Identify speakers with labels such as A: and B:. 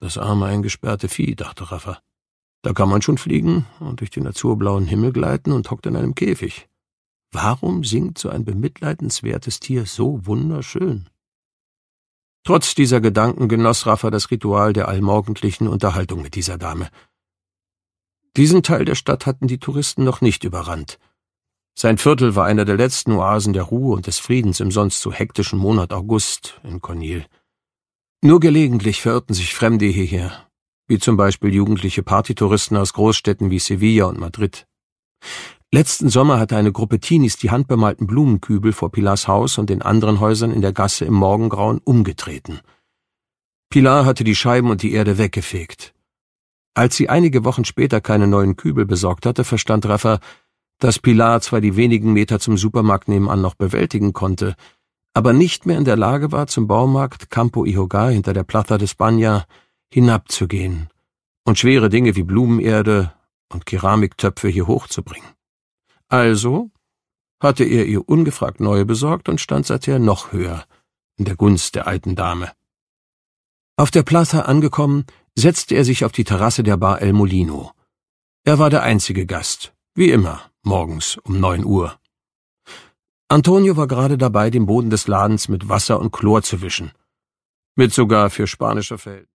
A: Das arme eingesperrte Vieh, dachte Raffer. Da kann man schon fliegen und durch den azurblauen Himmel gleiten und hockt in einem Käfig. Warum singt so ein bemitleidenswertes Tier so wunderschön? Trotz dieser Gedanken genoss Raffer das Ritual der allmorgendlichen Unterhaltung mit dieser Dame. Diesen Teil der Stadt hatten die Touristen noch nicht überrannt. Sein Viertel war einer der letzten Oasen der Ruhe und des Friedens im sonst so hektischen Monat August in Conil. Nur gelegentlich verirrten sich Fremde hierher, wie zum Beispiel jugendliche Partytouristen aus Großstädten wie Sevilla und Madrid. Letzten Sommer hatte eine Gruppe Teenies die handbemalten Blumenkübel vor Pilars Haus und den anderen Häusern in der Gasse im Morgengrauen umgetreten. Pilar hatte die Scheiben und die Erde weggefegt. Als sie einige Wochen später keine neuen Kübel besorgt hatte, verstand Raffer, dass Pilar zwar die wenigen Meter zum Supermarkt nebenan noch bewältigen konnte, aber nicht mehr in der Lage war, zum Baumarkt Campo y Hogar hinter der Plaza de España hinabzugehen und schwere Dinge wie Blumenerde und Keramiktöpfe hier hochzubringen. Also hatte er ihr ungefragt neue besorgt und stand seither noch höher in der Gunst der alten Dame. Auf der Plaza angekommen, setzte er sich auf die Terrasse der Bar El Molino. Er war der einzige Gast, wie immer, morgens um 9 Uhr. Antonio war gerade dabei, den Boden des Ladens mit Wasser und Chlor zu wischen, mit sogar für spanische Verhältnisse